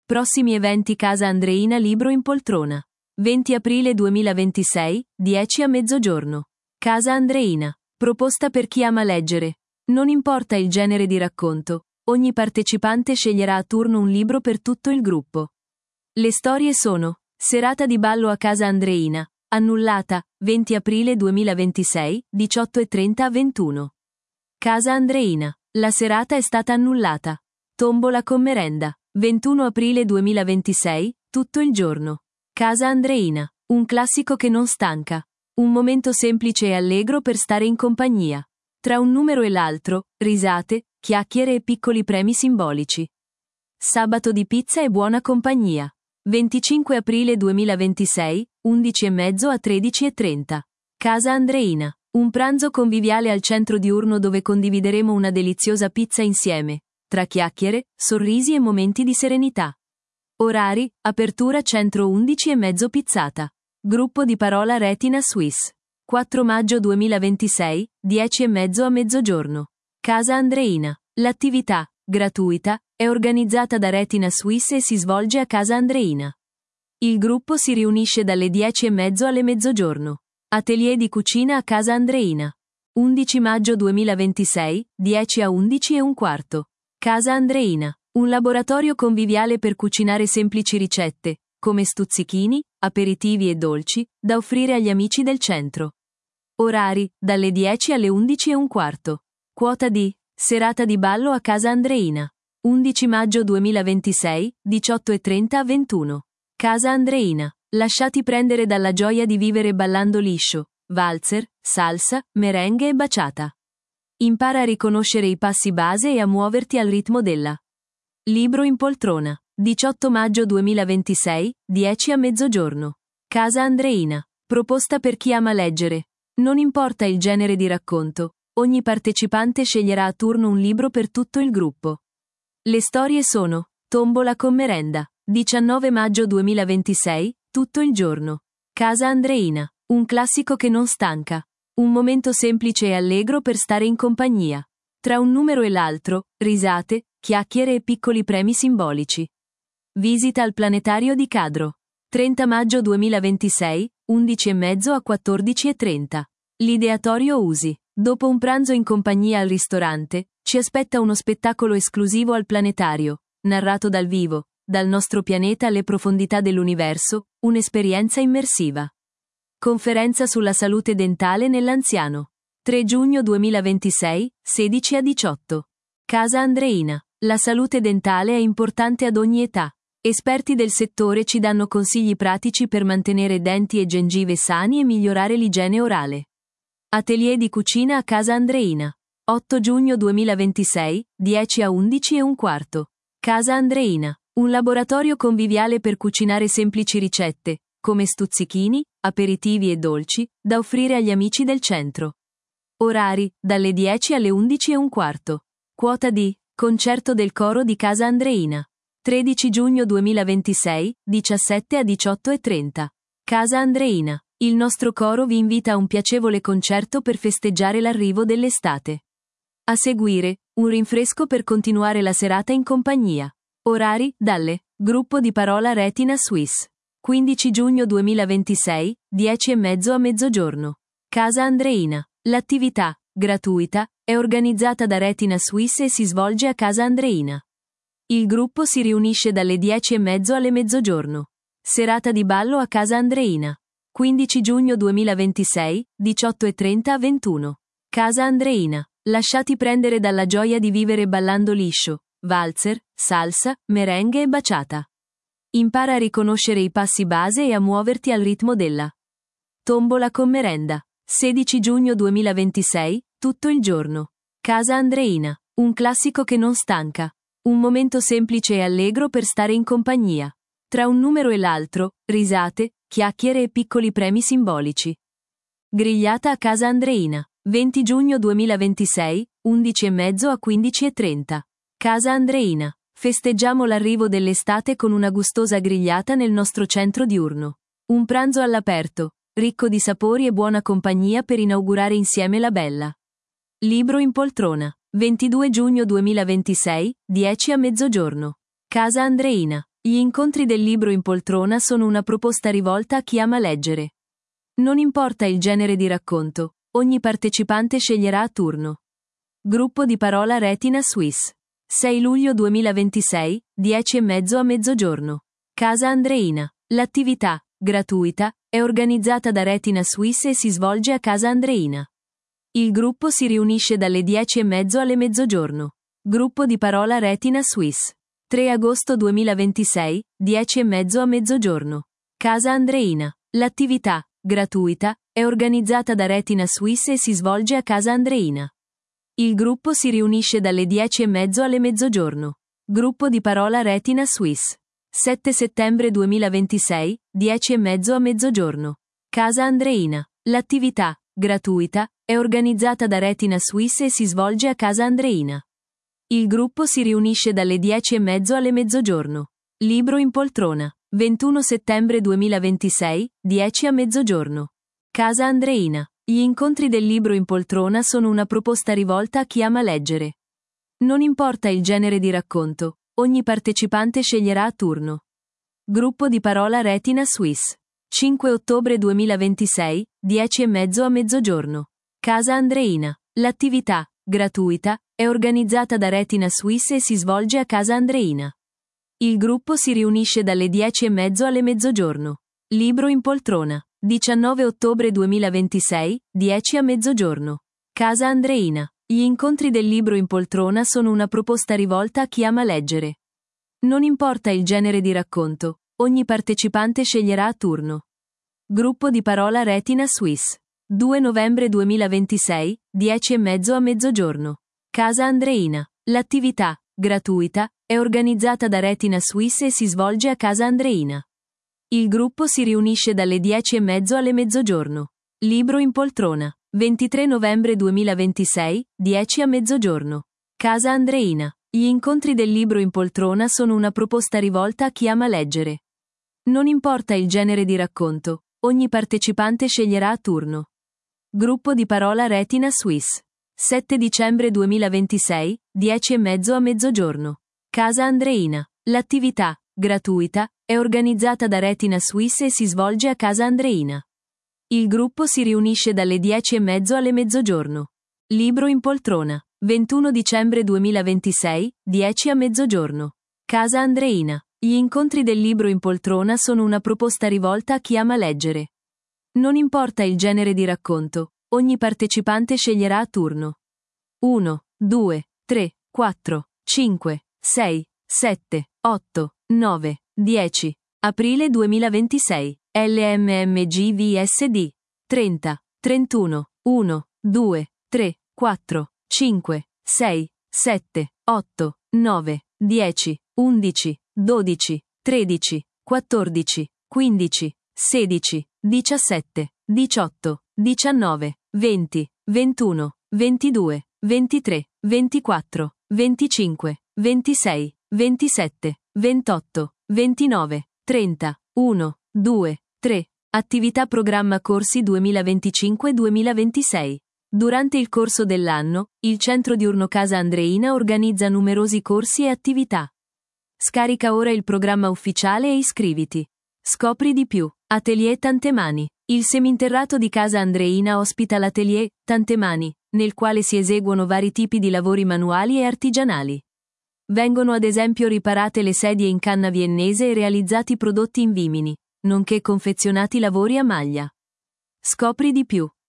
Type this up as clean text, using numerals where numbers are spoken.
Prossimi eventi Casa Andreina Libro in poltrona. 20 aprile 2026, 10 a mezzogiorno. Casa Andreina. Proposta per chi ama leggere. Non importa il genere di racconto, ogni partecipante sceglierà a turno un libro per tutto il gruppo. Le storie sono: serata di ballo a Casa Andreina, annullata, 20 aprile 2026, 18:30 a 21. Casa Andreina. La serata è stata annullata. Tombola con merenda, 21 aprile 2026, tutto il giorno. Casa Andreina. Un classico che non stanca. Un momento semplice e allegro per stare in compagnia. Tra un numero e l'altro, risate, chiacchiere e piccoli premi simbolici. Sabato di pizza e buona compagnia. 25 aprile 2026, 11:30 a 13:30. Casa Andreina. Un pranzo conviviale al centro diurno dove condivideremo una deliziosa pizza insieme, tra chiacchiere, sorrisi e momenti di serenità. Orari: apertura centro 11:30 pizzata. Gruppo di parola Retina Suisse. 4 maggio 2026, 10:30 a mezzogiorno. Casa Andreina. L'attività, gratuita, è organizzata da Retina Suisse e si svolge a Casa Andreina. Il gruppo si riunisce dalle 10:30 alle mezzogiorno. Atelier di cucina a Casa Andreina. 11 maggio 2026, 10 a 11:15. Casa Andreina. Un laboratorio conviviale per cucinare semplici ricette, come stuzzichini, aperitivi e dolci, da offrire agli amici del centro. Orari: dalle 10 alle 11:15. Quota di serata di ballo a Casa Andreina. 11 maggio 2026, 18:30 a 21. Casa Andreina. Lasciati prendere dalla gioia di vivere ballando liscio, valzer, salsa, merengue e baciata. Impara a riconoscere i passi base e a muoverti al ritmo della libro in poltrona. 18 maggio 2026, 10 a mezzogiorno. Casa Andreina. Proposta per chi ama leggere. Non importa il genere di racconto, ogni partecipante sceglierà a turno un libro per tutto il gruppo. Le storie sono: tombola con merenda. 19 maggio 2026, tutto il giorno. Casa Andreina. Un classico che non stanca. Un momento semplice e allegro per stare in compagnia. Tra un numero e l'altro, risate, chiacchiere e piccoli premi simbolici. Visita al planetario di Cadro. 30 maggio 2026, 11:30 a 14:30. L'ideatorio Usi. Dopo un pranzo in compagnia al ristorante, ci aspetta uno spettacolo esclusivo al planetario, narrato dal vivo, dal nostro pianeta alle profondità dell'universo, un'esperienza immersiva. Conferenza sulla salute dentale nell'anziano. 3 giugno 2026, 16 a 18. Casa Andreina. La salute dentale è importante ad ogni età. Esperti del settore ci danno consigli pratici per mantenere denti e gengive sani e migliorare l'igiene orale. Atelier di cucina a Casa Andreina. 8 giugno 2026, 10 a 11:15. Casa Andreina. Un laboratorio conviviale per cucinare semplici ricette, come stuzzichini, aperitivi e dolci, da offrire agli amici del centro. Orari: dalle 10 alle 11:15. Quota di concerto del coro di Casa Andreina. 13 giugno 2026, 17 a 18:30. Casa Andreina. Il nostro coro vi invita a un piacevole concerto per festeggiare l'arrivo dell'estate. A seguire, un rinfresco per continuare la serata in compagnia. Orari: dalle gruppo di parola Retina Suisse. 15 giugno 2026, 10:30 a mezzogiorno. Casa Andreina. L'attività, gratuita, è organizzata da Retina Suisse e si svolge a Casa Andreina. Il gruppo si riunisce dalle 10:30 alle mezzogiorno. Serata di ballo a Casa Andreina. 15 giugno 2026, 18:30 a 21. Casa Andreina. Lasciati prendere dalla gioia di vivere ballando liscio, valzer, salsa, merengue e baciata. Impara a riconoscere i passi base e a muoverti al ritmo della tombola con merenda. 16 giugno 2026, tutto il giorno. Casa Andreina. Un classico che non stanca. Un momento semplice e allegro per stare in compagnia. Tra un numero e l'altro, risate, chiacchiere e piccoli premi simbolici. Grigliata a Casa Andreina. 20 giugno 2026, 11:30 a 15:30. Casa Andreina. Festeggiamo l'arrivo dell'estate con una gustosa grigliata nel nostro centro diurno. Un pranzo all'aperto, ricco di sapori e buona compagnia per inaugurare insieme la bella libro in poltrona. 22 giugno 2026, 10 a mezzogiorno. Casa Andreina. Gli incontri del libro in poltrona sono una proposta rivolta a chi ama leggere. Non importa il genere di racconto, ogni partecipante sceglierà a turno. Gruppo di parola Retina Suisse. 6 luglio 2026, 10:30 a mezzogiorno. Casa Andreina. L'attività, gratuita, è organizzata da Retina Suisse e si svolge a Casa Andreina. Il gruppo si riunisce dalle 10:30 alle mezzogiorno. Gruppo di parola Retina Suisse. 3 agosto 2026, 10:30 a mezzogiorno. Casa Andreina. L'attività, gratuita, è organizzata da Retina Suisse e si svolge a Casa Andreina. Il gruppo si riunisce dalle 10:30 alle mezzogiorno. Gruppo di parola Retina Suisse. 7 settembre 2026, 10:30 a mezzogiorno. Casa Andreina. L'attività, gratuita, è organizzata da Retina Suisse e si svolge a Casa Andreina. Il gruppo si riunisce dalle 10:30 alle mezzogiorno. Libro in poltrona. 21 settembre 2026, 10 a mezzogiorno. Casa Andreina. Gli incontri del libro in poltrona sono una proposta rivolta a chi ama leggere. Non importa il genere di racconto, ogni partecipante sceglierà a turno. Gruppo di parola Retina Suisse. 5 ottobre 2026, 10:30 a mezzogiorno. Casa Andreina. L'attività, gratuita, è organizzata da Retina Suisse e si svolge a Casa Andreina. Il gruppo si riunisce dalle 10:30 alle mezzogiorno. Libro in poltrona. 19 ottobre 2026, 10 a mezzogiorno. Casa Andreina. Gli incontri del libro in poltrona sono una proposta rivolta a chi ama leggere. Non importa il genere di racconto, ogni partecipante sceglierà a turno. Gruppo di parola Retina Suisse. 2 novembre 2026, 10:30 a mezzogiorno. Casa Andreina. L'attività, gratuita, è organizzata da Retina Suisse e si svolge a Casa Andreina. Il gruppo si riunisce dalle 10:30 alle mezzogiorno. Libro in poltrona. 23 novembre 2026, 10 a mezzogiorno. Casa Andreina. Gli incontri del libro in poltrona sono una proposta rivolta a chi ama leggere. Non importa il genere di racconto, ogni partecipante sceglierà a turno. Gruppo di parola Retina Suisse. 7 dicembre 2026, 10:30 a mezzogiorno. Casa Andreina. L'attività, gratuita, è organizzata da Retina Suisse e si svolge a Casa Andreina. Il gruppo si riunisce dalle 10:30 alle mezzogiorno. Libro in poltrona. 21 dicembre 2026, 10 a mezzogiorno. Casa Andreina. Gli incontri del libro in poltrona sono una proposta rivolta a chi ama leggere. Non importa il genere di racconto, ogni partecipante sceglierà a turno. 1, 2, 3, 4, 5, 6, 7, 8, 9, 10. Aprile 2026. LMMGVSD. 30, 31, 1, 2, 3, 4, 5, 6, 7, 8, 9, 10, 11, 12, 13, 14, 15, 16, 17, 18, 19, 20, 21, 22, 23, 24, 25, 26, 27, 28, 29, 30, 1, 2, 3. Attività programma corsi 2025-2026. Durante il corso dell'anno, il centro diurno Casa Andreina organizza numerosi corsi e attività. Scarica ora il programma ufficiale e iscriviti. Scopri di più. Atelier Tantemani. Il seminterrato di Casa Andreina ospita l'atelier Tantemani, nel quale si eseguono vari tipi di lavori manuali e artigianali. Vengono ad esempio riparate le sedie in canna viennese e realizzati prodotti in vimini, nonché confezionati lavori a maglia. Scopri di più.